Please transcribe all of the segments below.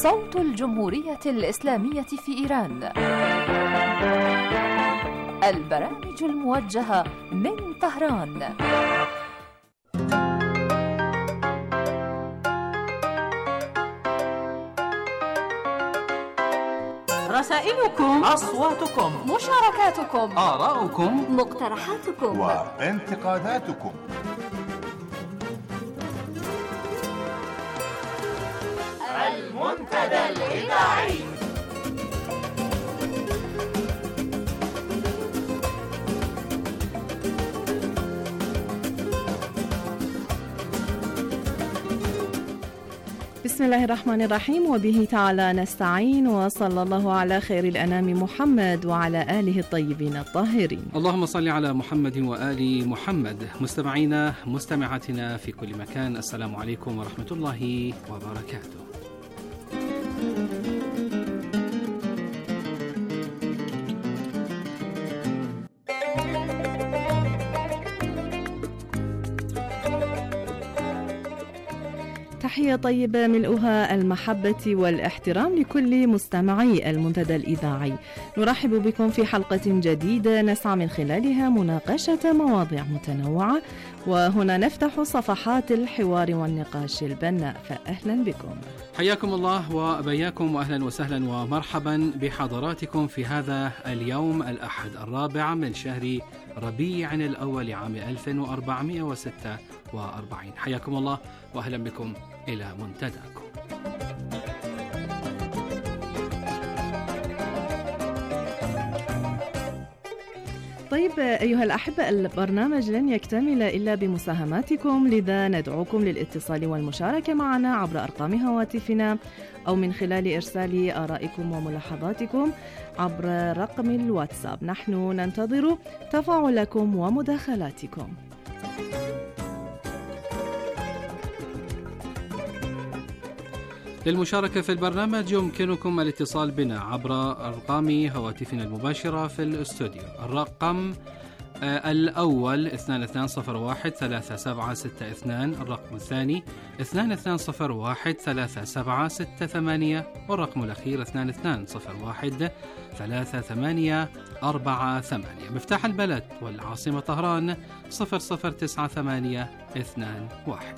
صوت الجمهورية الإسلامية في إيران. البرامج الموجهة من طهران. رسائلكم، أصواتكم، مشاركاتكم، آراؤكم، مقترحاتكم وانتقاداتكم. المنتدى الإذاعي. بسم الله الرحمن الرحيم، وبه تعالى نستعين، وصلى الله على خير الأنام محمد وعلى آله الطيبين الطاهرين. اللهم صل على محمد وآل محمد. مستمعينا مستمعاتنا في كل مكان، السلام عليكم ورحمة الله وبركاته. تحية طيبة ملؤها المحبة والاحترام لكل مستمعي المنتدى الإذاعي. نرحب بكم في حلقة جديدة نسعى من خلالها مناقشة مواضيع متنوعة، وهنا نفتح صفحات الحوار والنقاش البناء، فأهلا بكم. حياكم الله وبياكم، وأهلا وسهلا ومرحبا بحضراتكم في هذا اليوم الأحد 4 من شهر ربيع الأول عام 1446. حياكم الله وأهلا بكم إلى منتداكم. طيب أيها الأحبة، البرنامج لن يكتمل إلا بمساهماتكم، لذا ندعوكم للاتصال والمشاركة معنا عبر أرقام هواتفنا أو من خلال إرسال آرائكم وملاحظاتكم عبر رقم الواتساب. نحن ننتظر تفاعلكم ومداخلاتكم. للمشاركة في البرنامج يمكنكم الاتصال بنا عبر أرقام هواتفنا المباشرة في الاستوديو. الرقم الأول 2201-3762، الرقم الثاني 2201-3768، والرقم الأخير 2201-3848. مفتاح البلد والعاصمة طهران 009821.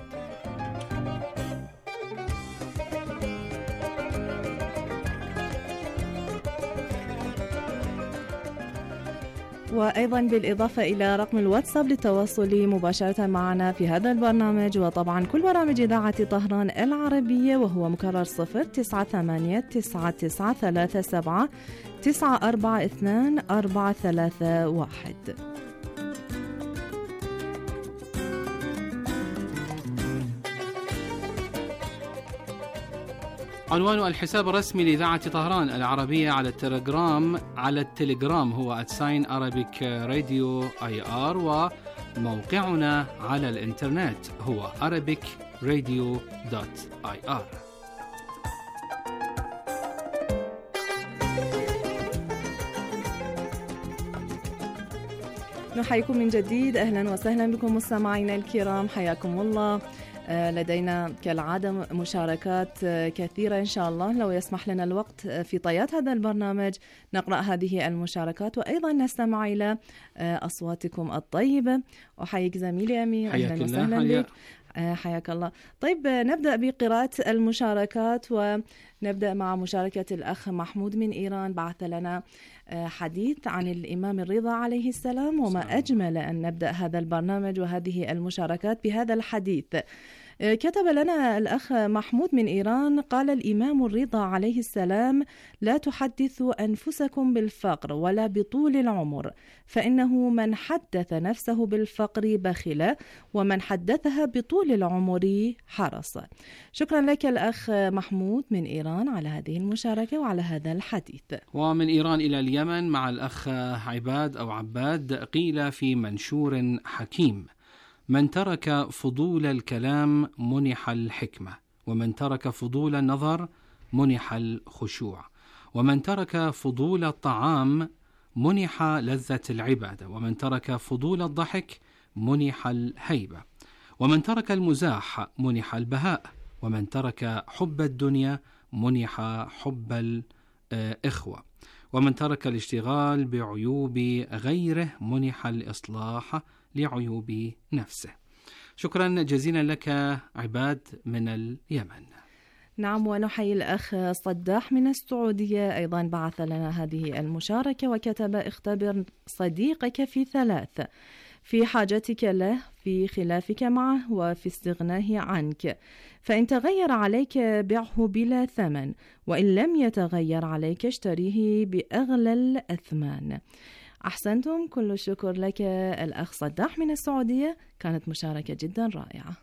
وأيضا بالإضافة إلى رقم الواتساب للتواصل مباشرة معنا في هذا البرنامج، وطبعا كل برامج إذاعة طهران العربية، وهو مكرر 098-937-942-431. عنوان الحساب الرسمي لإذاعة طهران العربية على التليجرام هو @Arabic Radio IR، وموقعنا على الإنترنت هو arabicradio.ir. نحييكم من جديد، أهلا وسهلا بكم مستمعينا الكرام، حياكم الله. لدينا كالعادة مشاركات كثيرة إن شاء الله، لو يسمح لنا الوقت في طيات هذا البرنامج نقرأ هذه المشاركات، وأيضا نستمع إلى أصواتكم الطيبة. أحييك زميلي أمين، أهلا وسهلا بك. حياك الله. طيب نبدأ بقراءة المشاركات، ونبدأ مع مشاركة الأخ محمود من إيران. بعث لنا حديث عن الإمام الرضا عليه السلام، وما أجمل أن نبدأ هذا البرنامج وهذه المشاركات بهذا الحديث. كتب لنا الأخ محمود من إيران، قال الإمام الرضا عليه السلام: لا تحدثوا أنفسكم بالفقر ولا بطول العمر، فإنه من حدث نفسه بالفقر بخل، ومن حدثها بطول العمر حرص. شكرا لك الأخ محمود من إيران على هذه المشاركة وعلى هذا الحديث. ومن إيران إلى اليمن مع الأخ عباد، قيل في منشور حكيم: من ترك فضول الكلام منح الحكمة، ومن ترك فضول النظر منح الخشوع، ومن ترك فضول الطعام منح لذة العبادة، ومن ترك فضول الضحك منح الهيبة، ومن ترك المزاح منح البهاء، ومن ترك حب الدنيا منح حب الإخوة، ومن ترك الاشتغال بعيوب غيره منح الإصلاح لعيوب نفسه. شكرا جزيلا لك عباد من اليمن. نعم، ونحيي الأخ صداح من السعودية، أيضا بعث لنا هذه المشاركة وكتب: اختبر صديقك في 3: في حاجتك له، في خلافك معه، وفي استغناه عنك. فإن تغير عليك بعه بلا ثمن، وإن لم يتغير عليك اشتريه بأغلى الأثمان. أحسنتم، كل الشكر لك الأخ صداح من السعودية، كانت مشاركة جدا رائعة.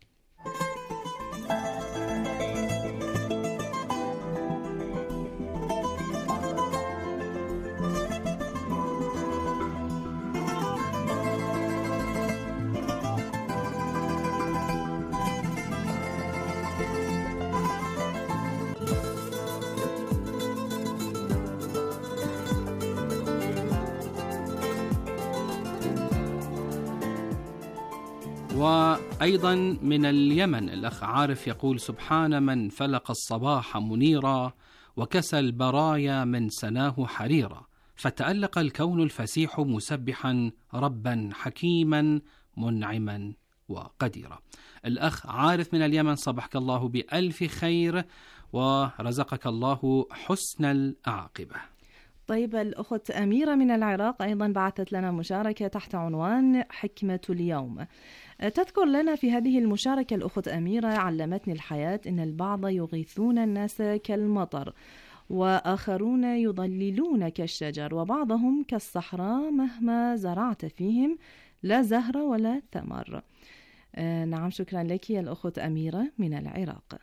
وأيضا من اليمن الأخ عارف يقول: سبحان من فلق الصباح منيرا، وكسى البرايا من سناه حريرا، فتألق الكون الفسيح مسبحا ربا حكيما منعما وقديرا. الأخ عارف من اليمن، صبحك الله بألف خير ورزقك الله حسن العاقبة. طيب، الأخت أميرة من العراق أيضا بعثت لنا مشاركة تحت عنوان حكمة اليوم. تذكر لنا في هذه المشاركة الأخت أميرة: علمتني الحياة إن البعض يغيثون الناس كالمطر، وآخرون يضللون كالشجر، وبعضهم كالصحراء مهما زرعت فيهم لا زهر ولا ثمر. نعم، شكرا لك يا الأخت أميرة من العراق.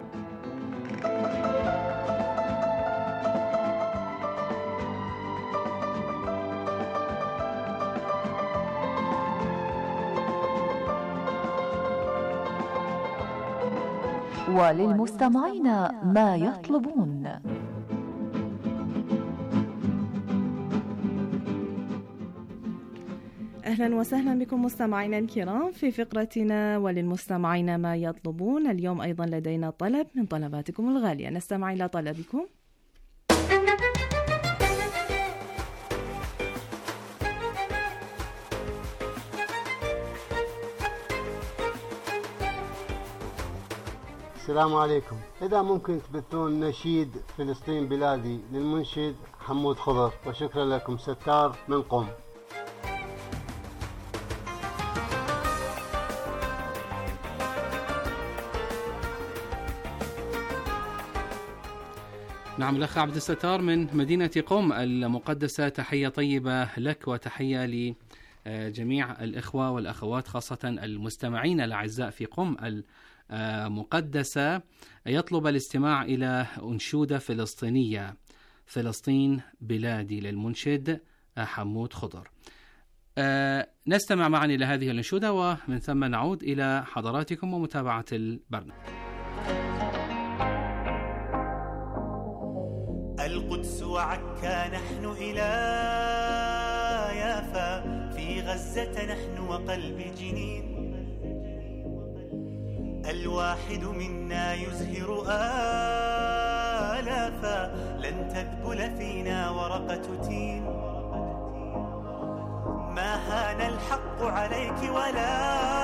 وللمستمعين ما يطلبون. أهلا وسهلا بكم مستمعينا الكرام في فقرتنا وللمستمعين ما يطلبون. اليوم أيضا لدينا طلب من طلباتكم الغالية، نستمع إلى طلبكم. السلام عليكم. إذا ممكن تبثون نشيد فلسطين بلادي للمنشد حمود خضر، وشكرا لكم. ستار من قم. نعم، الأخ عبد الستار من مدينة قم المقدسة، تحية طيبة لك وتحية لجميع الإخوة والأخوات، خاصة المستمعين الأعزاء في قم مقدسة. يطلب الاستماع إلى أنشودة فلسطينية: فلسطين بلادي للمنشد حمود خضر. نستمع معا إلى هذه الأنشودة ومن ثم نعود إلى حضراتكم ومتابعة البرنامج. القدس وعكا نحن إلى يافا، في غزة نحن وقلب جنين، الواحد منا يزهر آلافا، لن تذبل فينا ورقة تين، ما هان الحق عليك ولا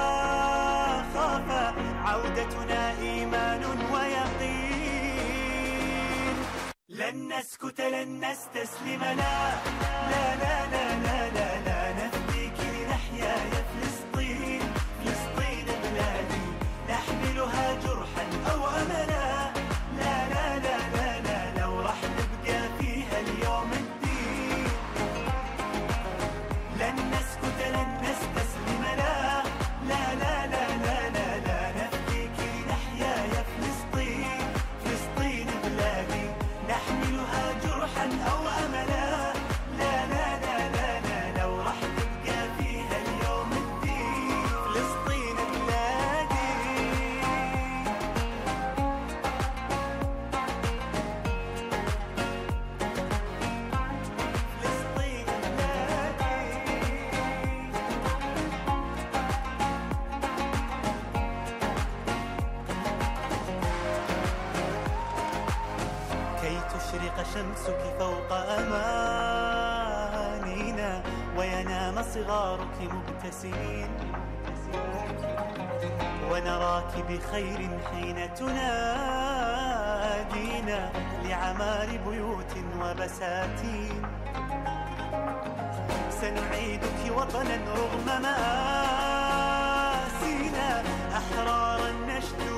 خافا، عودتنا إيمان ويقين، لن نسكت لن نستسلم، لا لا لا لا لا لا, لا نفديك لنحيا يا فلسطين، فلسطين بلادي نحملها جرحا أو أملا، لا لا لا لا لا لو راح نبقى فيها اليوم الدين، لن نسكت لن نستسلم، لا لا لا لا لا لا, لا نفديك لنحيا يا فلسطين، فلسطين بلادي نحملها جرحا أو أملا، لا لا لا لا لا, لا شمسك فوق أمانينا وينام صغارك مبتسمين ونراك بخير حين تنادينا لعمار بيوت وبساتين سنعيدك وطنا رغم مآسينا أحرارا نشدو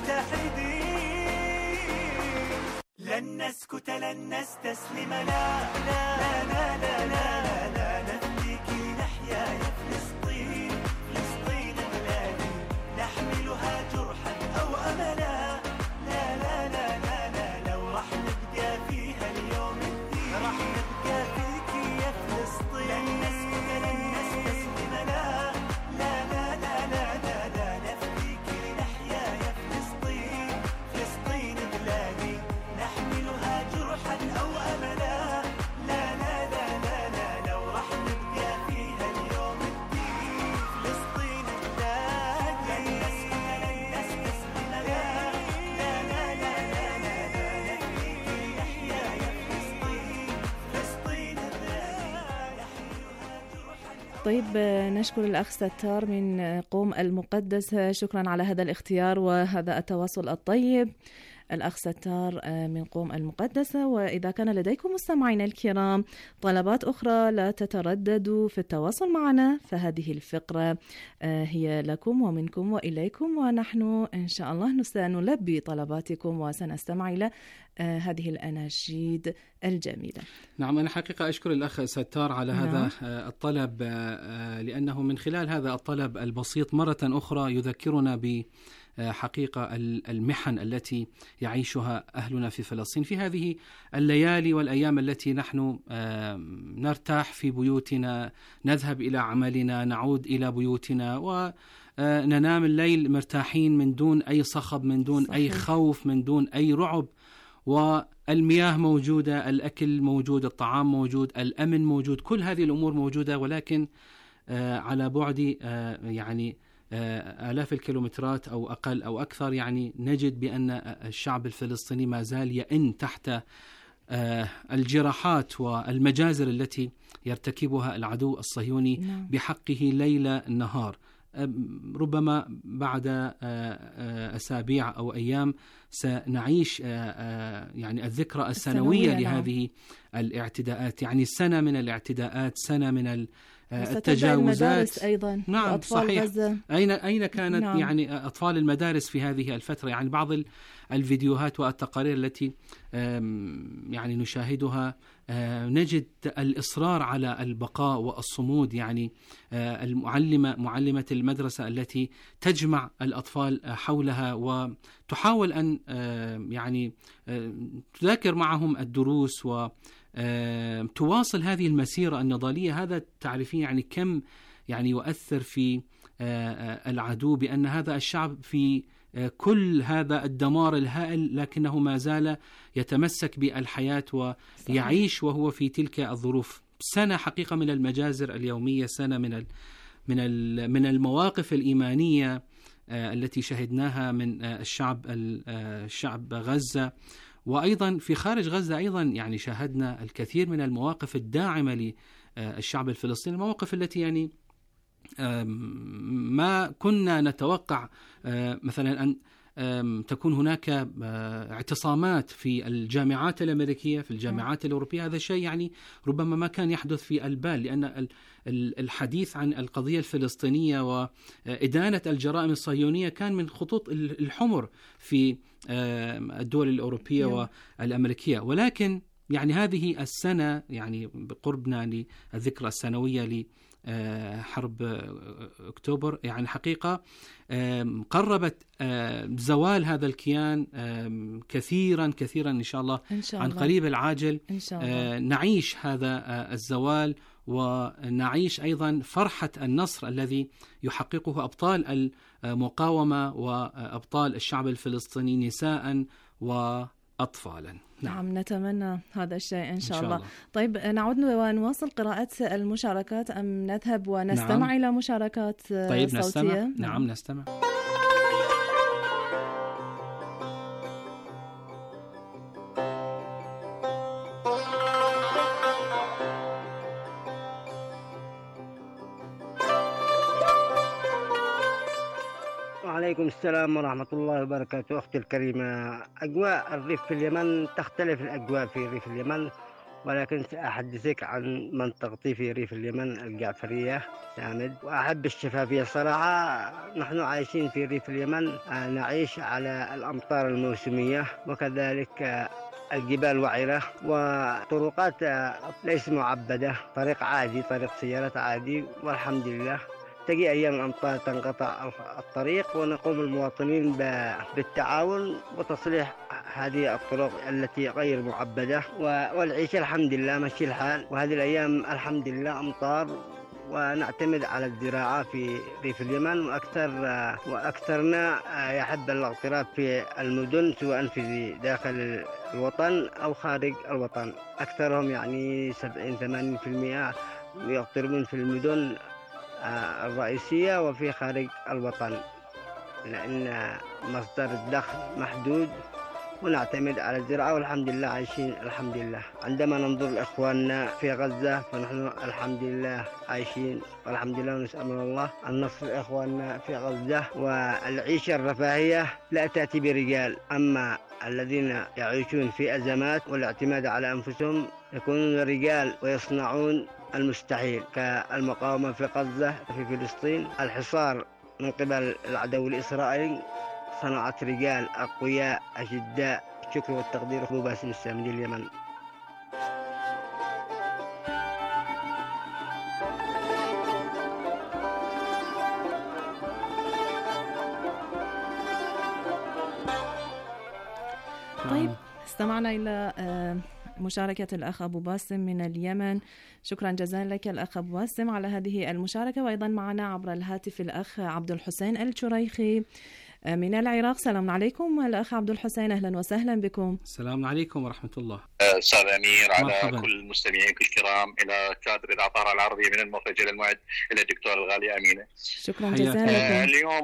متحدين لن نسكت لن نستسلم لا لا لا لا لا, لا نفديك لنحيا يا فلسطين فلسطين بلادي نحملها جرحا أو أملا لا لا لا لا لا لو رح نبقى فيها اليوم الدين رح نبقى فيك يا فلسطين لن نسكت لن نستسلم لا لا لا لا لا لا, لا نفديك لنحيا يا فلسطين فلسطين بلادي نحملها جرحا أو أملا لا لا لا لا لا لو رح نبقى فيها اليوم الدين فلسطين بلادي لن نستسلم لا لا لا لا لا لا نفديك لنحيا يا فلسطين فلسطين بلادي نحملها جرحا. طيب نشكر الأخ ستار من قوم المقدس، شكرا على هذا الاختيار وهذا التواصل الطيب. الأخ ستار من قوم المقدسة. وإذا كان لديكم مستمعينا الكرام طلبات أخرى لا تترددوا في التواصل معنا، فهذه الفقرة هي لكم ومنكم وإليكم، ونحن إن شاء الله سنلبي طلباتكم وسنستمع إلى هذه الأناشيد الجميلة. نعم، أنا حقيقة أشكر الأخ ستار على هذا الطلب، لأنه من خلال هذا الطلب البسيط مرة أخرى يذكرنا بحقيقة المحن التي يعيشها أهلنا في فلسطين في هذه الليالي والأيام التي نحن نرتاح في بيوتنا، نذهب إلى عملنا، نعود إلى بيوتنا وننام الليل مرتاحين من دون أي صخب، من دون صحيح. أي خوف، من دون أي رعب، والمياه موجودة، الأكل موجود، الطعام موجود، الأمن موجود، كل هذه الأمور موجودة، ولكن على بعد يعني آلاف الكيلومترات أو أقل أو أكثر، يعني نجد بأن الشعب الفلسطيني ما زال يئن تحت الجراحات والمجازر التي يرتكبها العدو الصهيوني بحقه ليل نهار. ربما بعد أسابيع أو أيام سنعيش يعني الذكرى السنوية لهذه الاعتداءات، يعني سنة من الاعتداءات، سنة من التجاوزات أيضا. نعم صحيح. غزة. أين كانت يعني أطفال المدارس في هذه الفترة؟ يعني بعض الفيديوهات والتقارير التي يعني نشاهدها نجد الإصرار على البقاء والصمود، يعني معلمة المدرسة التي تجمع الأطفال حولها وتحاول أن يعني تذاكر معهم الدروس وتواصل هذه المسيرة النضالية. هذا تعرفين يعني كم يعني يؤثر في العدو بأن هذا الشعب في كل هذا الدمار الهائل لكنه ما زال يتمسك بالحياة ويعيش وهو في تلك الظروف. سنة حقيقة من المجازر اليومية، سنة من المواقف الإيمانية التي شهدناها من الشعب غزة، وأيضا في خارج غزة أيضا يعني شاهدنا الكثير من المواقف الداعمة للشعب الفلسطيني، المواقف التي يعني ما كنا نتوقع مثلا أن تكون هناك اعتصامات في الجامعات الأمريكية، في الجامعات الأوروبية. هذا الشيء يعني ربما ما كان يحدث في البال، لأن الحديث عن القضية الفلسطينية وإدانة الجرائم الصهيونية كان من خطوط الحمر في الدول الأوروبية والأمريكية. ولكن يعني هذه السنة يعني بقربنا للذكرى السنوية حرب أكتوبر، يعني حقيقة قربت زوال هذا الكيان كثيرا إن شاء الله عن قريب العاجل. إن شاء الله نعيش هذا الزوال ونعيش أيضا فرحة النصر الذي يحققه أبطال المقاومة وأبطال الشعب الفلسطيني نساء وأطفالا. نعم نتمنى هذا الشيء إن شاء الله. طيب نعود ونواصل قراءة المشاركات أم نذهب ونستمع إلى مشاركات طيب صوتية؟ نستمع. نعم نستمع. وعليكم السلام ورحمة الله وبركاته. أختي الكريمة، أجواء الريف في اليمن تختلف الأجواء في ريف اليمن، ولكن سأحدثك عن منطقتي في ريف اليمن الجعفرية سامد، وأحب الشفافية صراحة. نحن عايشين في ريف اليمن، نعيش على الأمطار الموسمية، وكذلك الجبال وعرة، وطرقات ليس معبدة، طريق عادي، طريق سيارات عادي، والحمد لله. تجي أيام الأمطار تنقطع الطريق، ونقوم المواطنين بالتعاون وتصليح هذه الطرق التي غير معبدة، والعيش الحمد لله ماشي الحال. وهذه الأيام الحمد لله أمطار، ونعتمد على الزراعة في ريف اليمن، وأكثرنا يحب الاغتراب في المدن، سواء في داخل الوطن أو خارج الوطن. أكثرهم يعني 70-80% يغتربون في المدن الرئيسية وفي خارج الوطن، لأن مصدر الدخل محدود، ونعتمد على الزراعة، والحمد لله عايشين الحمد لله. عندما ننظر لإخواننا في غزة فنحن الحمد لله عايشين والحمد لله، ونسأل من الله النصر إخواننا في غزة. والعيشة الرفاهية لا تأتي برجال، أما الذين يعيشون في أزمات والاعتماد على أنفسهم يكونون رجال ويصنعون المستحيل، كالمقاومة في غزة في فلسطين. الحصار من قبل العدو الإسرائيلي صنعت رجال أقوياء أشداء. الشكر والتقدير أخو باسم السامدي اليمن. طيب، استمعنا إلى مشاركة الأخ أبو باسم من اليمن. شكرا جزيلا لك الأخ أبو باسم على هذه المشاركة. وأيضا معنا عبر الهاتف الأخ عبد الحسين الشريخي من العراق. سلام عليكم الأخ عبد الحسين، أهلا وسهلا بكم. السلام عليكم ورحمة الله. أستاذ أمير، على مرحبا. كل المستمعين الكرام، إلى كادر إذاعة الطائرة العربية من المخرج إلى المعد، إلى الدكتور الغالي أمينة. شكرا جزيلا. اليوم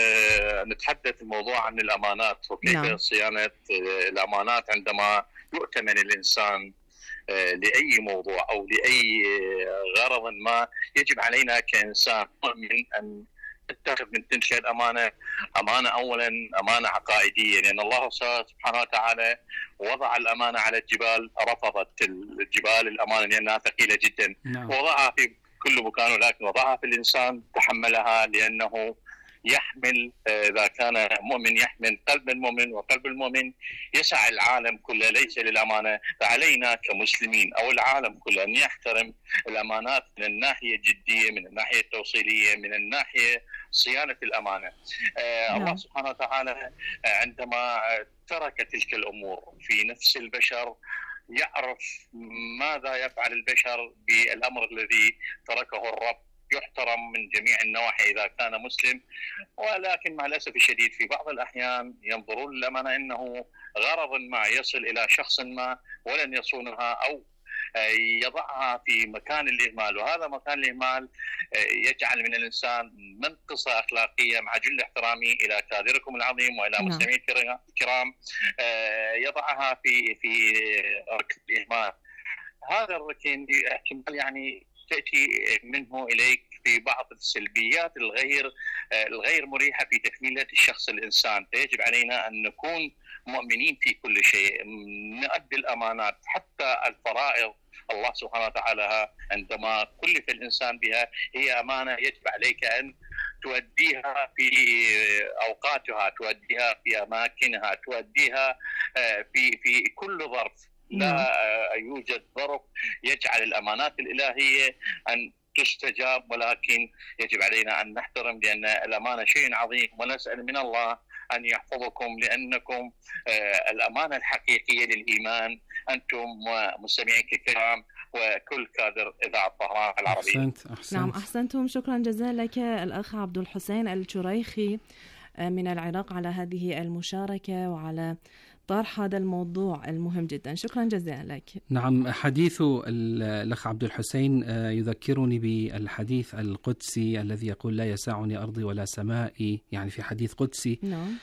نتحدث الموضوع عن الأمانات، وكيف نعم. صيانة الأمانات عندما يؤتمن الإنسان لأي موضوع أو لأي غرض ما. يجب علينا كإنسان مؤمن أن نتخذ من تلك الأمانة أمانة، أولا أمانة عقائدية، لأن الله سبحانه وتعالى وضع الأمانة على الجبال، رفضت الجبال الأمانة لأنها ثقيلة جدا. نعم. وضعها في كل مكان، ولكن وضعها في الإنسان تحملها، لأنه يحمل، إذا كان مؤمن يحمل قلب المؤمن، وقلب المؤمن يسع العالم كله، ليس للأمانة. فعلينا كمسلمين أو العالم كله أن يحترم الأمانات من الناحية الجدية، من الناحية التوصيلية، من الناحية صيانة الأمانة. الله سبحانه وتعالى عندما ترك تلك الأمور في نفس البشر يعرف ماذا يفعل البشر بالأمر الذي تركه الرب. يحترم من جميع النواحي إذا كان مسلم، ولكن مع الأسف الشديد في بعض الأحيان ينظرون للأمانة أنه غرض ما يصل إلى شخص ما ولن يصونها، أو يضعها في مكان الإهمال، وهذا مكان الإهمال يجعل من الإنسان منقصة أخلاقية. مع جل احترامي إلى كادركم العظيم وإلى مستمعين الكرام، يضعها في ركن الإهمال. هذا الركن احتمال يعني تأتي منه إليك في بعض السلبيات الغير مريحة في تكملة الشخص الإنسان. فيجب علينا أن نكون مؤمنين في كل شيء، نؤدي الأمانات، حتى الفرائض الله سبحانه وتعالى عندما كلف الإنسان بها هي أمانة. يجب عليك أن تؤديها في أوقاتها، تؤديها في أماكنها، تؤديها في كل ظرف. لا يوجد ظرف يجعل الأمانات الإلهية أن تستجاب، ولكن يجب علينا أن نحترم، لأن الأمانة شيء عظيم، ونسأل من الله أن يحفظكم، لأنكم الأمانة الحقيقية للإيمان، أنتم مستمعين الكرام وكل كادر إذاعة طهران العربية. أحسنت. نعم، أحسنتم. شكرا جزيلا لك الأخ عبد الحسين الشريخي من العراق على هذه المشاركة وعلى طرح هذا الموضوع المهم جدا. شكرا جزيلا لك. نعم، حديث الأخ عبد الحسين يذكرني بالحديث القدسي الذي يقول: لا يسعني أرضي ولا سمائي، يعني في حديث قدسي. نعم.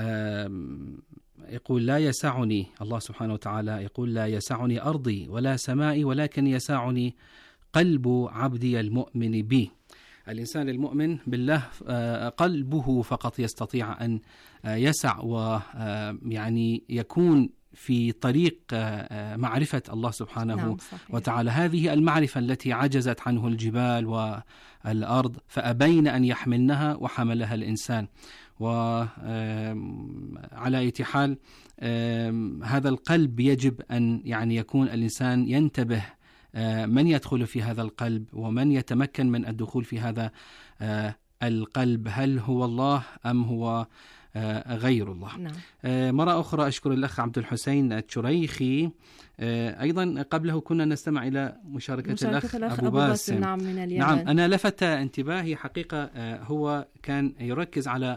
يقول: لا يسعني، الله سبحانه وتعالى يقول: لا يسعني أرضي ولا سمائي، ولكن يسعني قلب عبدي المؤمن بي. الإنسان المؤمن بالله قلبه فقط يستطيع أن يسع ويعني يكون في طريق معرفة الله سبحانه وتعالى. هذه المعرفة التي عجزت عنه الجبال والأرض فأبين أن يحملنها وحملها الإنسان. وعلى أي حال هذا القلب يجب أن يعني يكون الإنسان ينتبه من يدخل في هذا القلب ومن يتمكن من الدخول في هذا القلب، هل هو الله أم هو غير الله. نعم. مرة أخرى أشكر الأخ عبد الحسين الشريخي. أيضا قبله كنا نستمع إلى مشاركة الأخ أبو باسم. نعم من اليمن. نعم، أنا لفت انتباهي حقيقة، هو كان يركز على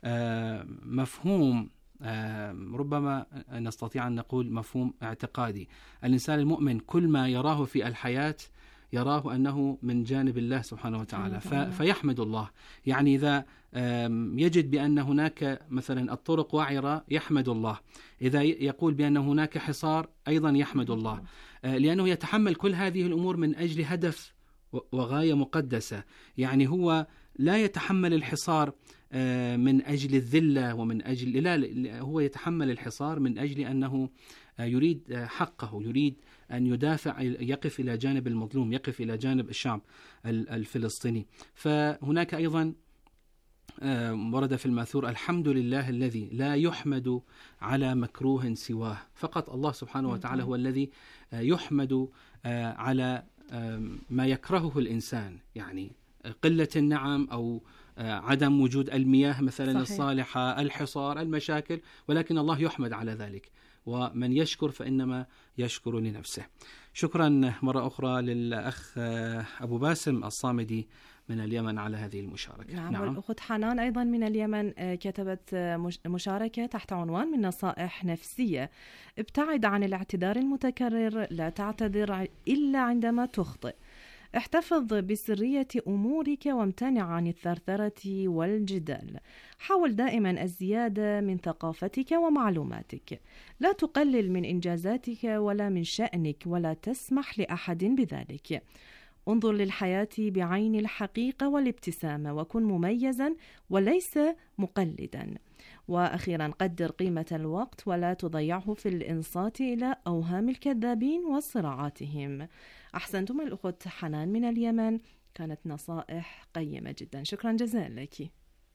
مفهوم ربما نستطيع أن نقول مفهوم اعتقادي. الإنسان المؤمن كل ما يراه في الحياة يراه أنه من جانب الله سبحانه وتعالى فيحمد الله. يعني إذا يجد بأن هناك مثلا الطرق وعرة يحمد الله، إذا يقول بأن هناك حصار أيضا يحمد الله، لأنه يتحمل كل هذه الأمور من أجل هدف وغاية مقدسة. يعني هو لا يتحمل الحصار من أجل الذلة ومن أجل لا، هو يتحمل الحصار من أجل أنه يريد حقه، يريد أن يدافع، يقف إلى جانب المظلوم، يقف إلى جانب الشعب الفلسطيني. فهناك أيضا ورد في الماثور: الحمد لله الذي لا يحمد على مكروه سواه. فقط الله سبحانه وتعالى هو الذي يحمد على ما يكرهه الإنسان، يعني قلة النعم أو عدم وجود المياه مثلا صحيح. الصالحة، الحصار، المشاكل، ولكن الله يحمد على ذلك. ومن يشكر فإنما يشكر لنفسه. شكرا مرة أخرى للأخ أبو باسم الصامدي من اليمن على هذه المشاركة. نعم. والأخت حنان أيضا من اليمن كتبت مشاركة تحت عنوان: من نصائح نفسية: ابتعد عن الاعتذار المتكرر، لا تعتذر إلا عندما تخطئ، احتفظ بسرية أمورك وامتنع عن الثرثرة والجدال، حاول دائما الزيادة من ثقافتك ومعلوماتك، لا تقلل من إنجازاتك ولا من شأنك ولا تسمح لأحد بذلك، انظر للحياة بعين الحقيقة والابتسامة، وكن مميزا وليس مقلدا، وأخيرا قدر قيمة الوقت ولا تضيعه في الإنصات إلى أوهام الكذابين وصراعاتهم. أحسنتم الأخت حنان من اليمن، كانت نصائح قيمة جدا، شكرا جزيلا لك.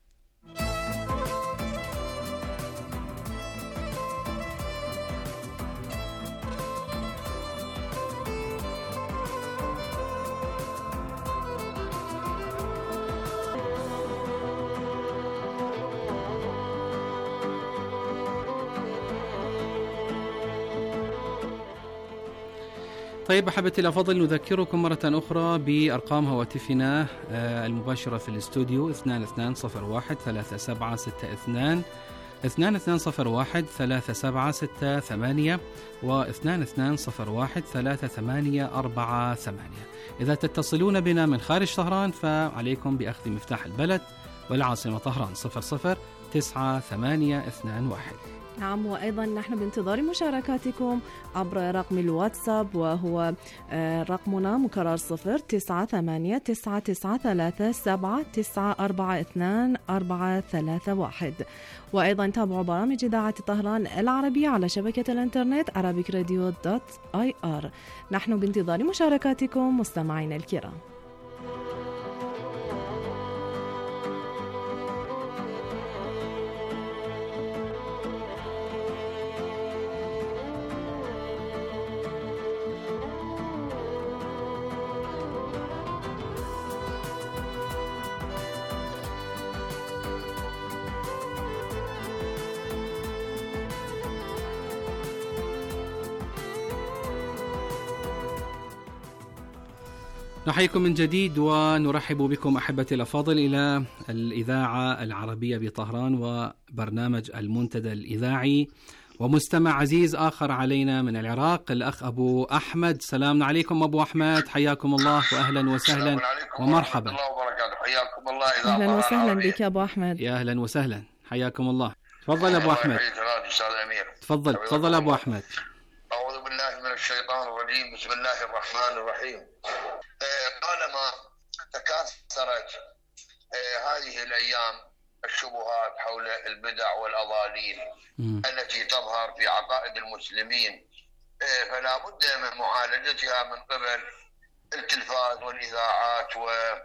طيب أحبتي الأفاضل، نذكركم مرة أخرى بأرقام هواتفنا المباشرة في الاستوديو: 2201-3762 2201-3768 و 2201-3848. إذا تتصلون بنا من خارج طهران فعليكم بأخذ مفتاح البلد والعاصمة طهران 009821. نعم، وأيضا نحن بانتظار مشاركاتكم عبر رقم الواتساب، وهو رقمنا مكرر 098937942431. وأيضا تابعوا برامج إذاعة طهران العربية على شبكة الإنترنت arabicradio.ir. نحن بانتظار مشاركاتكم مستمعينا الكرام. نحييكم من جديد ونرحب بكم أحبتي الأفاضل إلى الإذاعة العربية بطهران وبرنامج المنتدى الإذاعي. ومستمع عزيز آخر علينا من العراق، الأخ أبو أحمد. سلام عليكم أبو أحمد، حياكم الله وأهلا وسهلا ومرحبا. الله وبركاته، حياكم الله. أهلا وسهلا بك أبو أحمد. يا أهلا وسهلا، حياكم الله. تفضل أبو أحمد. تفضل أبو أحمد. أعوذ بالله من الشيطان الرجيم، بسم الله الرحمن الرحيم. طالما تكاثر أثارت هذه الأيام الشبهات حول البدع والأضاليل التي تظهر في عقائد المسلمين، فلا بد من معالجتها من قبل التلفاز والإذاعات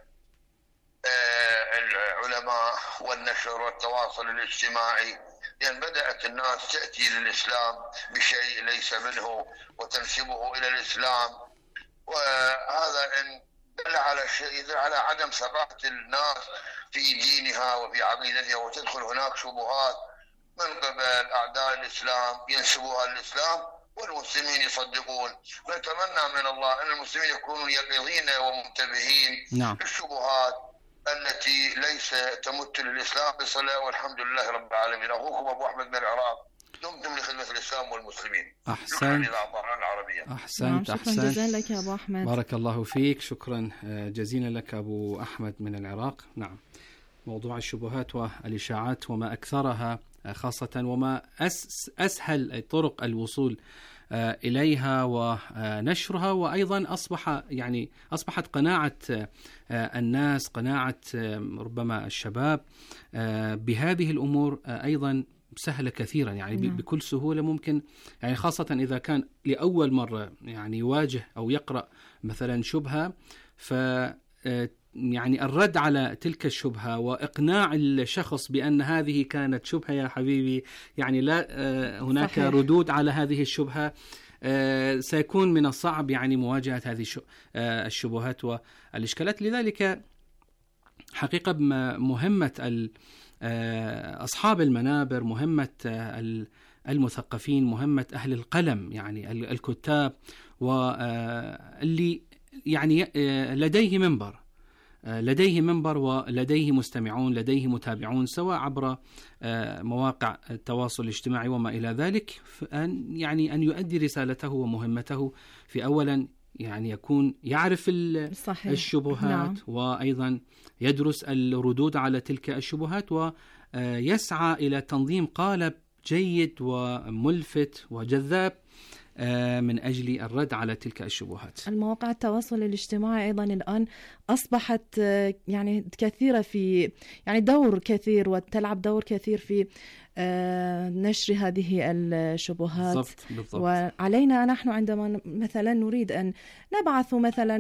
والعلماء والنشر والتواصل الاجتماعي، لأن بدأت الناس تأتي للإسلام بشيء ليس منه وتنسبه إلى الإسلام، وهذا إن دل على شيء يدل على عدم ثبات الناس في دينها وفي عقيدتها، وتدخل هناك شبهات من قبل أعداء الإسلام ينسبوها للإسلام والمسلمين يصدقون. نتمنى من الله أن المسلمين يكونوا يقظين ومنتبهين للشبهات التي ليس تمت للإسلام بصلة، والحمد لله رب العالمين. أخوكم أبو أحمد من العراق، دمتم لخدمة الإسلام والمسلمين. أحسنت. أحسنت جزيلا لك يا أبو أحمد. بارك الله فيك، شكرا جزيلا لك أبو أحمد من العراق. نعم، موضوع الشبهات والإشاعات وما أكثرها خاصة وما أسهل طرق الوصول إليها ونشرها، وأيضا أصبحت قناعة الناس، قناعة ربما الشباب بهذه الأمور أيضا سهلة كثيرا، يعني بكل سهولة ممكن، يعني خاصة إذا كان لأول مرة يعني يواجه أو يقرأ مثلا شبهة، ف يعني الرد على تلك الشبهة وإقناع الشخص بأن هذه كانت شبهة يا حبيبي، يعني لا هناك صحيح. ردود على هذه الشبهة، سيكون من الصعب يعني مواجهة هذه الشبهات والإشكالات. لذلك حقيقة مهمة أصحاب المنابر، مهمة المثقفين، مهمة أهل القلم، يعني الكتاب، واللي يعني لديه منبر ولديه مستمعون، لديه متابعون، سواء عبر مواقع التواصل الاجتماعي وما إلى ذلك، أن يؤدي رسالته ومهمته في أولا يعني يكون يعرف الشبهات، نعم. وأيضا يدرس الردود على تلك الشبهات، ويسعى إلى تنظيم قالب جيد وملفت وجذاب من أجل الرد على تلك الشبهات. المواقع التواصل الاجتماعي أيضا الآن أصبحت يعني كثيرة في يعني دور كثير، وتلعب دور كثير في نشر هذه الشبهات. بالضبط. وعلينا نحن عندما مثلا نريد أن نبعث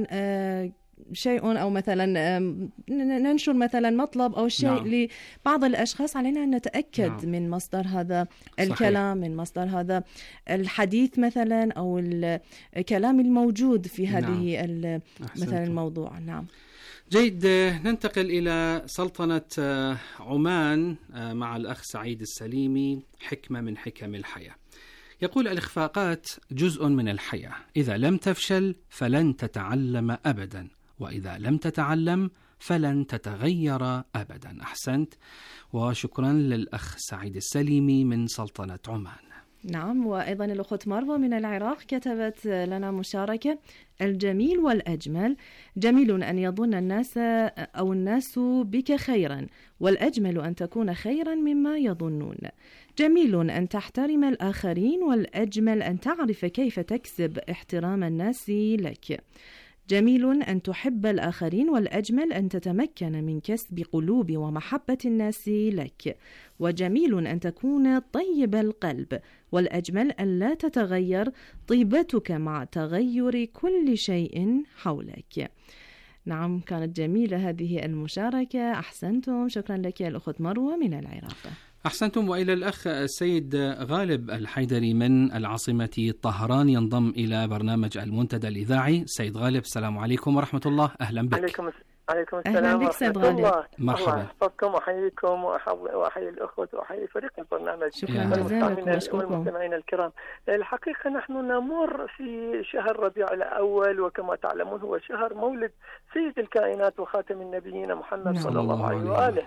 مثلا شيء أو مثلا ننشر مثلا مطلب أو شيء نعم. لبعض الأشخاص، علينا أن نتأكد نعم. من مصدر هذا الكلام، من مصدر هذا الحديث مثلا أو الكلام الموجود في هذه نعم. مثلا الموضوع. نعم، جيد. ننتقل إلى سلطنة عمان مع الأخ سعيد السليمي، حكمة من حكم الحياة. يقول: الإخفاقات جزء من الحياة، إذا لم تفشل فلن تتعلم أبدا، وإذا لم تتعلم فلن تتغير أبدا. أحسنت، وشكرا للأخ سعيد السليمي من سلطنة عمان. نعم، وأيضا الأخت مروة من العراق كتبت لنا مشاركة: الجميل والأجمل، جميل أن يظن الناس أو الناس بك خيرا، والأجمل أن تكون خيرا مما يظنون. جميل أن تحترم الآخرين، والأجمل أن تعرف كيف تكسب احترام الناس لك. جميل أن تحب الآخرين، والأجمل أن تتمكن من كسب قلوب ومحبة الناس لك. وجميل أن تكون طيب القلب، والأجمل أن لا تتغير طيبتك مع تغير كل شيء حولك. نعم، كانت جميلة هذه المشاركة. أحسنتم، شكرا لك يا الأخت مروة من العراق. أحسنتم. وإلى الأخ السيد غالب الحيدري من العاصمة طهران ينضم إلى برنامج المنتدى الإذاعي. سيد غالب، السلام عليكم ورحمة الله، أهلا بك. عليكم السلام ورحمة الله. مرحبا. الله يحفظكم وأحييكم وأحيي الأخوة وأحيي فريق البرنامج. شكرا جزيلا والمستمعين الكرام. الحقيقة نحن نمر في شهر ربيع الأول، وكما تعلمون هو شهر مولد سيد الكائنات وخاتم النبيين محمد صلى الله عليه وآله،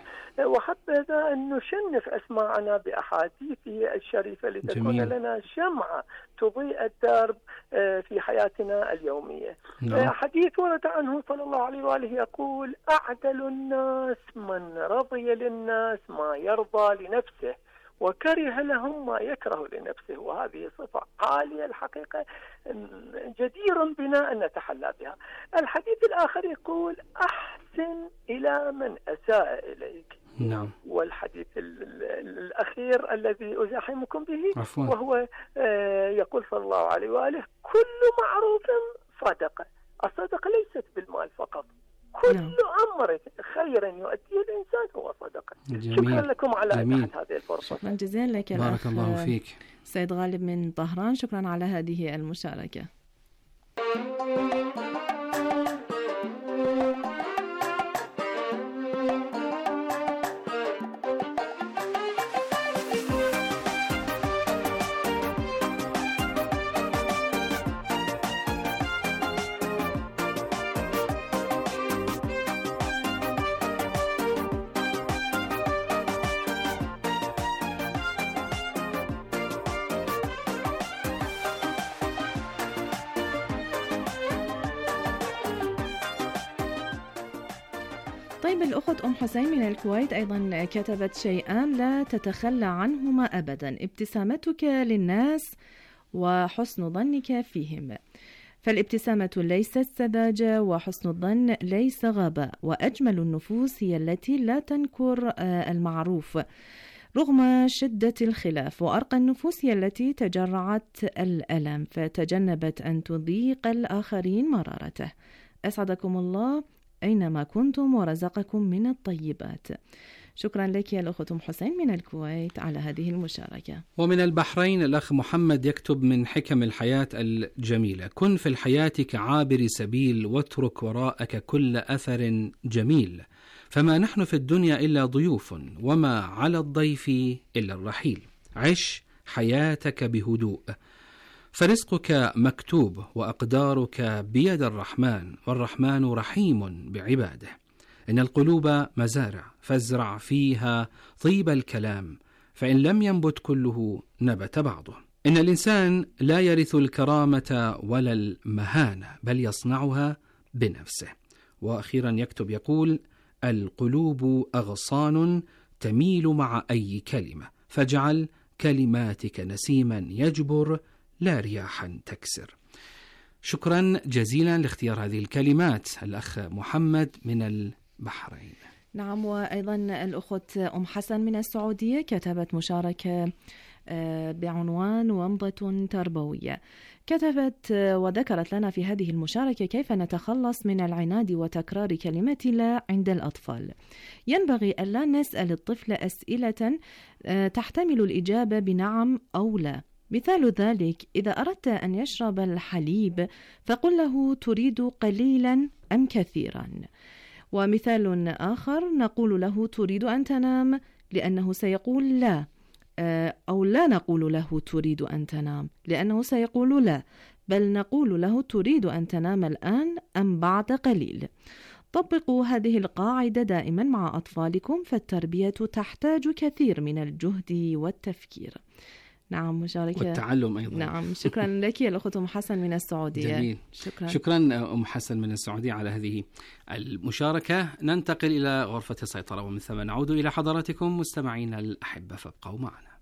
وحبذا أن نشنف أسماعنا بأحاديثه الشريفة لتكون لنا شمعة تضيء الدرب في حياتنا اليومية. حديث ورد عنه صلى الله عليه وآله يقول: أعدل الناس من رضي للناس ما يرضى لنفسه، وكره لهم ما يكره لنفسه، وهذه صفة عالية الحقيقة جدير بنا أن نتحلى بها. الحديث الآخر يقول أحسن إلى من أساء إليك. نعم. والحديث الأخير الذي أزاحمكم به عفوا. وهو يقول صلى الله عليه وآله كل معروف صدقة. الصدقة ليست بالمال فقط، كل أمر خير يؤديه الإنسان هو صدقة. جميل. شكرا لكم على جميل. إتاحة هذه الفرصة. شكرا جزيلا لك بارك الله فيك سيد غالب من طهران، شكرا على هذه المشاركة. طيب الأخت أم حسين من الكويت أيضا كتبت شيئان لا تتخلى عنهما أبدا: ابتسامتك للناس وحسن ظنك فيهم، فالابتسامة ليست سذاجة وحسن الظن ليس غباء، وأجمل النفوس هي التي لا تنكر المعروف رغم شدة الخلاف، وأرقى النفوس هي التي تجرعت الألم فتجنبت أن تضيق الآخرين مرارته. أسعدكم الله أينما كنتم ورزقكم من الطيبات. شكرا لك يا الأخت أم حسين من الكويت على هذه المشاركة. ومن البحرين الأخ محمد يكتب من حكم الحياة الجميلة: كن في الحياة كعابر سبيل واترك وراءك كل أثر جميل، فما نحن في الدنيا إلا ضيوف وما على الضيف إلا الرحيل. عش حياتك بهدوء فرزقك مكتوب وأقدارك بيد الرحمن، والرحمن رحيم بعباده. إن القلوب مزارع فازرع فيها طيب الكلام، فإن لم ينبت كله نبت بعضه. إن الإنسان لا يرث الكرامة ولا المهانة بل يصنعها بنفسه. وأخيرا يكتب يقول: القلوب أغصان تميل مع أي كلمة، فاجعل كلماتك نسيما يجبر لا رياحا تكسر. شكرا جزيلا لاختيار هذه الكلمات الأخ محمد من البحرين. نعم. وأيضا الأخت أم حسن من السعودية كتبت مشاركة بعنوان ومضة تربوية. كتبت وذكرت لنا في هذه المشاركة كيف نتخلص من العناد وتكرار كلمة لا عند الأطفال. ينبغي ألا نسأل الطفل أسئلة تحتمل الإجابة بنعم أو لا. مثال ذلك: إذا أردت أن يشرب الحليب فقل له تريد قليلا أم كثيرا. ومثال آخر: نقول له تريد أن تنام لأنه سيقول لا، أو لا نقول له تريد أن تنام لأنه سيقول لا، بل نقول له تريد أن تنام الآن أم بعد قليل. طبقوا هذه القاعدة دائما مع أطفالكم، فالتربية تحتاج كثير من الجهد والتفكير. نعم، مشاركة والتعلم أيضا. نعم، شكرا لك يا الأخت أم حسن من السعودية. جميل. شكرا أم حسن من السعودية على هذه المشاركة. ننتقل إلى غرفة السيطرة ومن ثم نعود إلى حضراتكم مستمعين الأحبة، فابقوا معنا.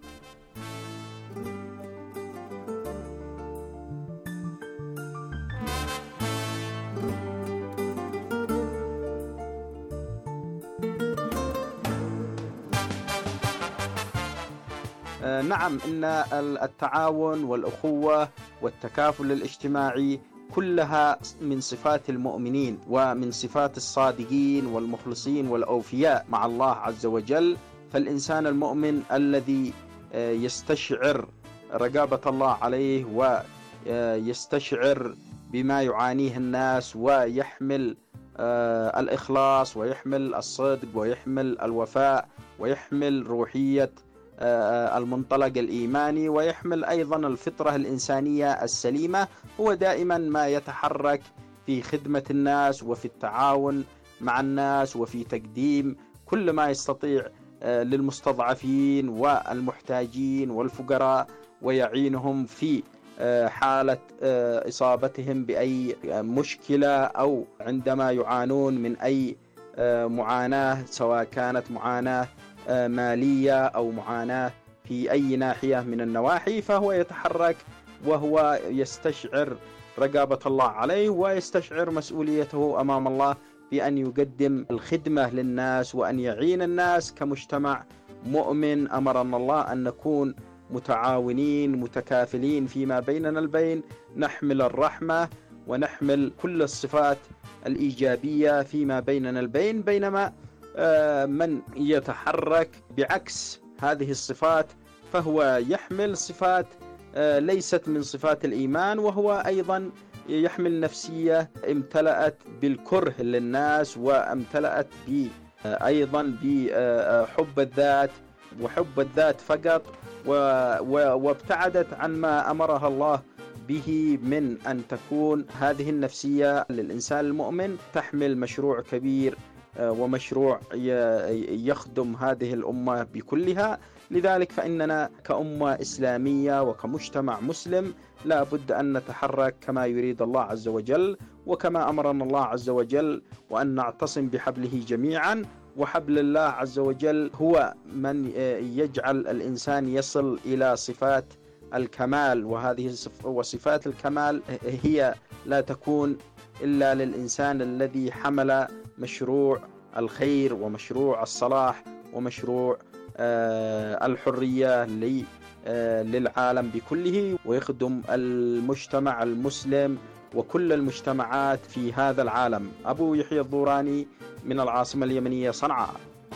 نعم، إن التعاون والأخوة والتكافل الاجتماعي كلها من صفات المؤمنين ومن صفات الصادقين والمخلصين والأوفياء مع الله عز وجل. فالإنسان المؤمن الذي يستشعر رقابة الله عليه ويستشعر بما يعانيه الناس ويحمل الإخلاص ويحمل الصدق ويحمل الوفاء ويحمل روحية المنطلق الإيماني ويحمل أيضا الفطرة الإنسانية السليمة، هو دائما ما يتحرك في خدمة الناس وفي التعاون مع الناس وفي تقديم كل ما يستطيع للمستضعفين والمحتاجين والفقراء، ويعينهم في حالة إصابتهم بأي مشكلة أو عندما يعانون من أي معاناة، سواء كانت معاناة مالية أو معاناة في أي ناحية من النواحي، فهو يتحرك وهو يستشعر رقابة الله عليه ويستشعر مسؤوليته أمام الله بأن يقدم الخدمة للناس وأن يعين الناس كمجتمع مؤمن. أمرنا الله أن نكون متعاونين متكافلين فيما بيننا البين، نحمل الرحمة ونحمل كل الصفات الإيجابية فيما بيننا البين، بينما من يتحرك بعكس هذه الصفات فهو يحمل صفات ليست من صفات الإيمان، وهو أيضا يحمل نفسية امتلأت بالكره للناس وامتلأت أيضا بحب الذات وحب الذات فقط، وابتعدت عن ما أمرها الله به من أن تكون هذه النفسية للإنسان المؤمن تحمل مشروع كبير ومشروع يخدم هذه الأمة بكلها. لذلك فإننا كأمة إسلامية وكمجتمع مسلم لا بد أن نتحرك كما يريد الله عز وجل وكما أمرنا الله عز وجل، وأن نعتصم بحبله جميعا. وحبل الله عز وجل هو من يجعل الإنسان يصل إلى صفات الكمال، وهذه وصفات الكمال هي لا تكون إلا للإنسان الذي حمل مشروع الخير ومشروع الصلاح ومشروع الحرية للعالم بكله، ويخدم المجتمع المسلم وكل المجتمعات في هذا العالم. أبو يحيى الضوراني من العاصمة اليمنية صنعاء.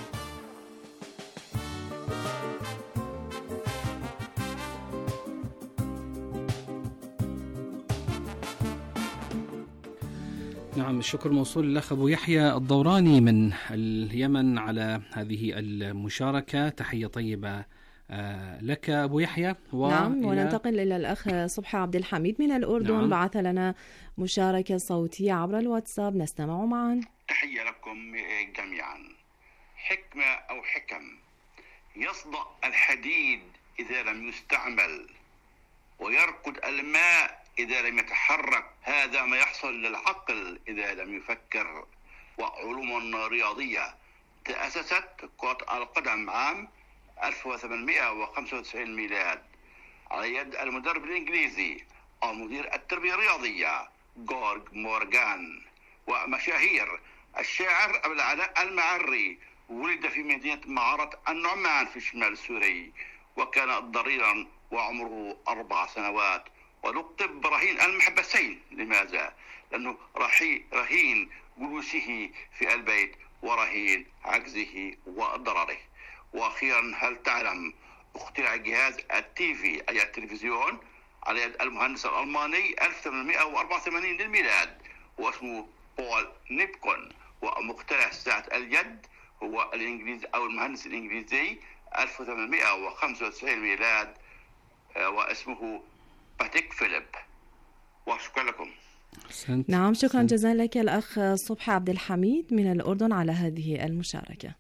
نعم، الشكر موصول للأخ أبو يحيى الضوراني من اليمن على هذه المشاركة. تحية طيبة لك أبو يحيى. نعم، وننتقل إلى الأخ صبحي عبد الحميد من الأردن. نعم. بعث لنا مشاركة صوتية عبر الواتساب، نستمع معا. تحية لكم جميعا. حكمة أو حكم: يصدأ الحديد إذا لم يستعمل، ويركض الماء إذا لم يتحرك. هذا ما يحصل للعقل إذا لم يفكر. وعلوم رياضية: تأسست كرة القدم عام 1895 ميلاد على يد المدرب الإنجليزي أو مدير التربية الرياضية جورج مورغان. ومشاهير: الشاعر أبو العلاء المعري ولد في مدينة معرة النعمان في شمال سوريا، وكان ضريرا وعمره 4 سنوات، ولقب برهين المحبسين. لماذا؟ لأنه رهين جلوسه في البيت ورهين عجزه وضرره. وأخيرا، هل تعلم اخترع جهاز التيفي أي التلفزيون على يد المهندس الألماني 1884 للميلاد واسمه بول نيبكون. ومخترع ساعة اليد هو الإنجليزي أو المهندس الإنجليزي 1895 ميلاد واسمه باتيك فيليب. وشكرا لكم. نعم، شكرا جزيلا لك الأخ صبحي عبد الحميد من الأردن على هذه المشاركة.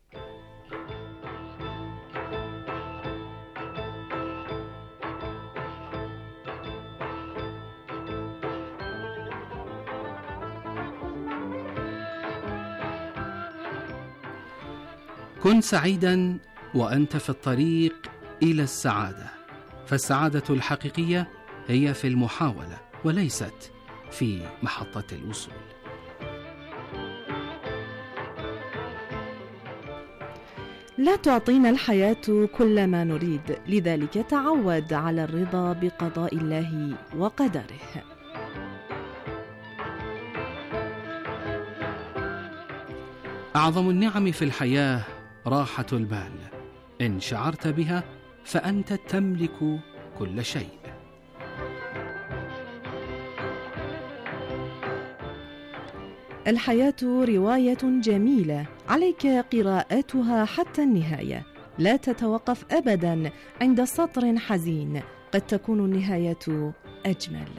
كن سعيدا وأنت في الطريق إلى السعادة، فالسعادة الحقيقية هي في المحاولة وليست في محطة الوصول. لا تعطينا الحياة كل ما نريد، لذلك تعود على الرضا بقضاء الله وقدره. أعظم النعم في الحياة راحة البال، إن شعرت بها فأنت تملك كل شيء. الحياة رواية جميلة، عليك قراءتها حتى النهاية. لا تتوقف أبدا عند سطر حزين، قد تكون النهاية أجمل.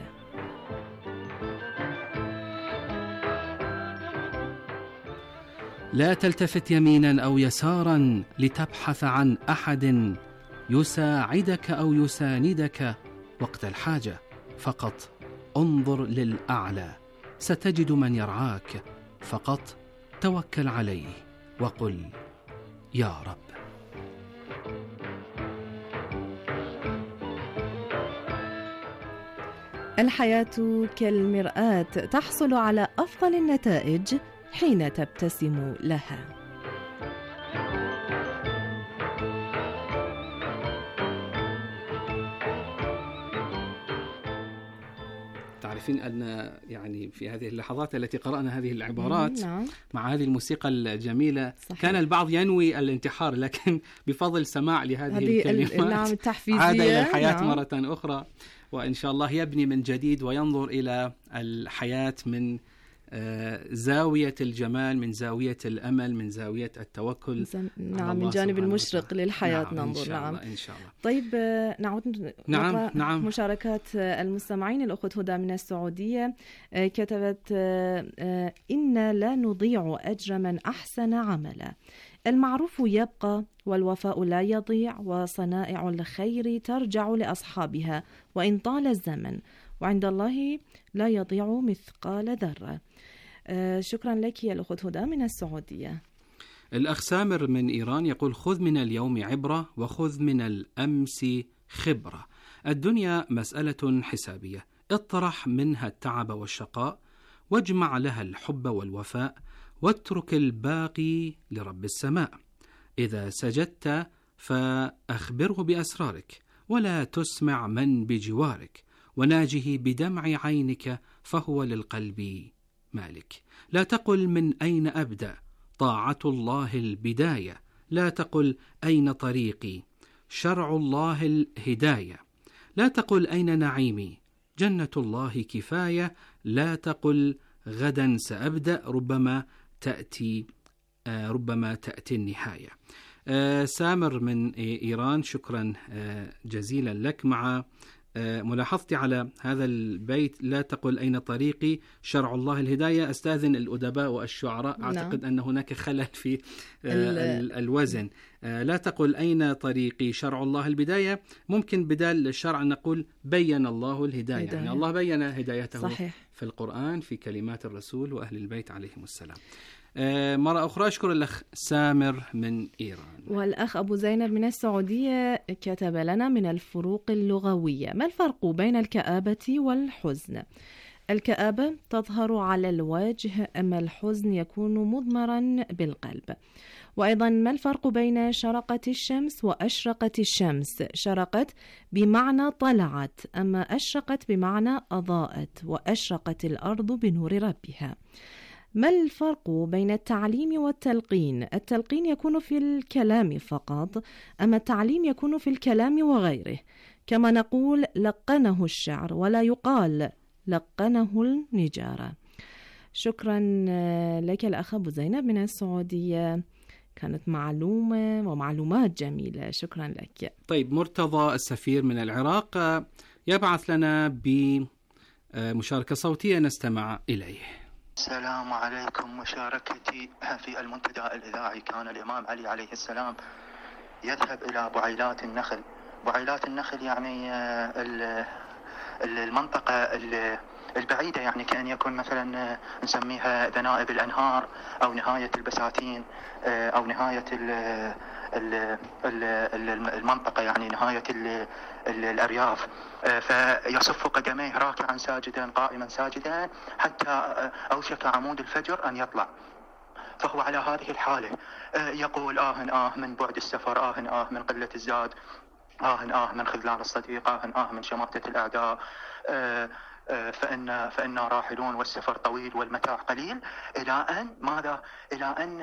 لا تلتفت يمينا أو يسارا لتبحث عن أحد يساعدك أو يساندك وقت الحاجة، فقط انظر للأعلى ستجد من يرعاك. فقط توكل عليه وقل يا رب. الحياة كالمرآة، تحصل على أفضل النتائج حين تبتسم لها. تعرفين أن يعني في هذه اللحظات التي قرأنا هذه العبارات مع هذه الموسيقى الجميلة صحيح. كان البعض ينوي الانتحار، لكن بفضل سماع لهذه الكلمات التحفيزية عاد إلى الحياة مرة أخرى، وإن شاء الله يبني من جديد وينظر إلى الحياة من زاوية الجمال، من زاوية الأمل، من زاوية التوكل. من جانب المشرق للحياة ننظر. إن شاء الله. طيب نعود نعم. مشاركات المستمعين. الأخت هدى من السعودية كتبت: إن لا نضيع أجر من أحسن عملا، المعروف يبقى والوفاء لا يضيع، وصنائع الخير ترجع لأصحابها وإن طال الزمن، وعند الله لا يضيع مثقال ذرة. شكرا لك يا الأخت هدى من السعودية. الأخ سامر من إيران يقول: خذ من اليوم عبرة وخذ من الأمس خبرة. الدنيا مسألة حسابية، اطرح منها التعب والشقاء واجمع لها الحب والوفاء، واترك الباقي لرب السماء. إذا سجدت فأخبره بأسرارك، ولا تسمع من بجوارك، وناجه بدمع عينك فهو للقلب مالك. لا تقل من أين أبدأ، طاعة الله البداية. لا تقل أين طريقي، شرع الله الهداية. لا تقل أين نعيمي، جنة الله كفاية. لا تقل غدا سأبدأ، ربما تأتي النهاية. سامر من إيران، شكرا جزيلا لك. مع ملاحظتي على هذا البيت: لا تقل أين طريقي، شرع الله الهداية، أستاذن الأدباء والشعراء، أعتقد أن هناك خلل في الوزن. لا تقل أين طريقي، شرع الله البداية، ممكن بدال الشرع نقول بين الله الهداية، يعني الله بين هدايته صحيح. في القرآن في كلمات الرسول وأهل البيت عليهم السلام. مرة أخرى أشكر الأخ سامر من إيران. والأخ أبو زينب من السعودية كتب لنا: من الفروق اللغوية، ما الفرق بين الكآبة والحزن؟ الكآبة تظهر على الوجه، أما الحزن يكون مضمرا بالقلب. وأيضا ما الفرق بين شرقت الشمس وأشرقت الشمس؟ شرقت بمعنى طلعت، أما أشرقت بمعنى أضاءت، وأشرقت الأرض بنور ربها. ما الفرق بين التعليم والتلقين؟ التلقين يكون في الكلام فقط، أما التعليم يكون في الكلام وغيره، كما نقول لقنه الشعر ولا يقال لقنه النجارة. شكرا لك الأخ أبو زينب من السعودية، كانت معلومة ومعلومات جميلة، شكرا لك. طيب، مرتضى السفير من العراق يبعث لنا بمشاركة صوتية نستمع إليه. السلام عليكم. مشاركتي في المنتدى الإذاعي: كان الإمام علي عليه السلام يذهب إلى بعيلات النخل. بعيلات النخل يعني المنطقة البعيدة، يعني كأن يكون مثلا نسميها ذنائب الأنهار أو نهاية البساتين أو نهاية المنطقة، يعني نهاية الأرياف. فيصف قدميه راكعا ساجدا قائما ساجدا حتى أوشك عمود الفجر أن يطلع، فهو على هذه الحالة يقول: من بعد السفر، من قلة الزاد، من خذلان الصديق، من شماتة الأعداء، فإنا راحلون والسفر طويل والمتاع قليل، إلى أن ماذا؟ إلى أن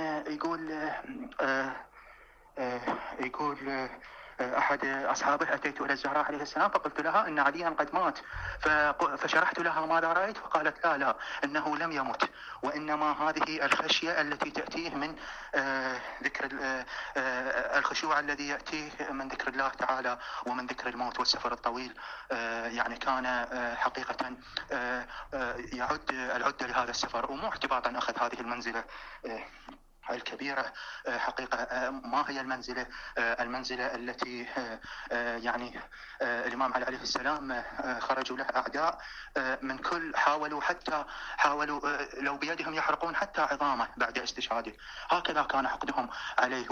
يقول أحد أصحابه: أتيت إلى الزهراء عليه السلام فقلت لها إن عليا قد مات، فشرحت لها ماذا رأيت، فقالت: لا إنه لم يمت، وإنما هذه الخشية التي تأتيه من ذكر الخشوع الذي يأتيه من ذكر الله تعالى ومن ذكر الموت والسفر الطويل. يعني كان حقيقة يعد العدة لهذا السفر، ومو احتباطا أخذ هذه المنزلة الكبيرة حقيقة. ما هي المنزلة التي يعني الإمام علي عليه السلام خرجوا له أعداء من كل، حاولوا لو بيدهم يحرقون حتى عظامه بعد استشهاده. هكذا كان حقدهم عليه،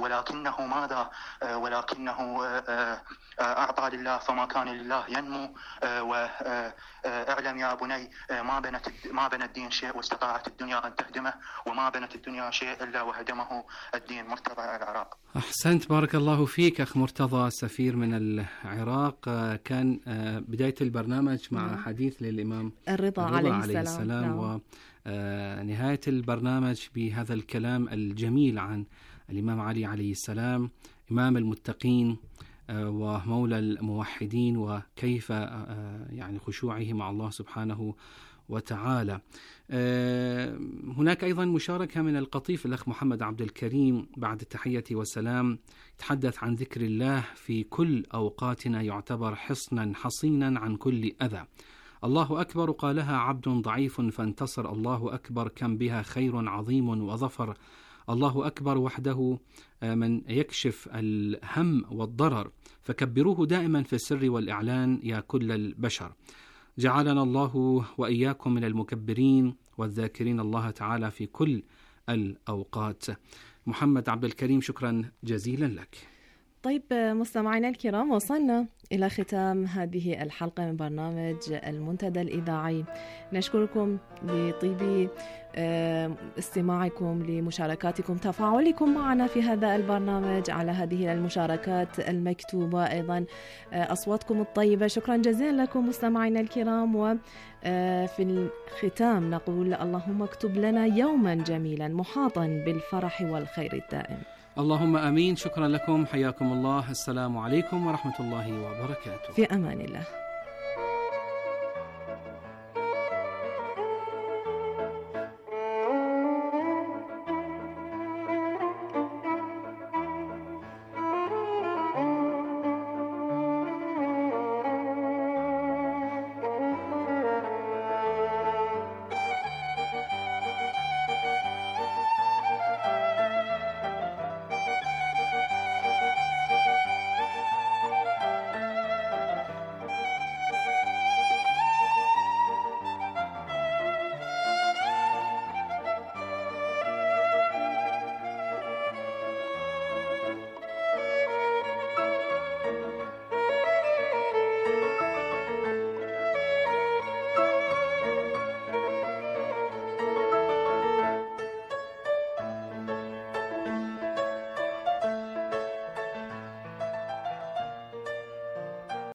ولكنه أعطى لله فما كان لله ينمو. واعلم يا بني ما بنت الدين شيء واستطاعت الدنيا أن تهدمه، وما بنت الدنيا شيء إلا وهدمه الدين. مرتضى العراق. أحسنت، بارك الله فيك أخ مرتضى سفير من العراق. كان بداية البرنامج مع حديث للإمام الرضا عليه السلام، ونهاية البرنامج بهذا الكلام الجميل عن الإمام علي عليه السلام، إمام المتقين ومولى الموحدين، وكيف يعني خشوعه مع الله سبحانه وتعالى. هناك أيضا مشاركة من القطيف الأخ محمد عبد الكريم بعد التحية والسلام، يتحدث عن ذكر الله في كل أوقاتنا يعتبر حصنا حصينا عن كل أذى. الله أكبر قالها عبد ضعيف فانتصر، الله أكبر كم بها خير عظيم وظفر، الله أكبر وحده من يكشف الهم والضرر، فكبروه دائما في السر والإعلان يا كل البشر. جعلنا الله وإياكم من المكبرين والذاكرين الله تعالى في كل الأوقات. محمد عبد الكريم، شكرا جزيلا لك. طيب مستمعينا الكرام، وصلنا إلى ختام هذه الحلقة من برنامج المنتدى الإذاعي. نشكركم لطيب استماعكم، لمشاركاتكم، تفاعلكم معنا في هذا البرنامج، على هذه المشاركات المكتوبة، أيضا أصواتكم الطيبة. شكرا جزيلا لكم مستمعينا الكرام. وفي الختام نقول اللهم اكتب لنا يوما جميلا محاطا بالفرح والخير الدائم. اللهم آمين. شكرا لكم، حياكم الله. السلام عليكم ورحمة الله وبركاته. في أمان الله.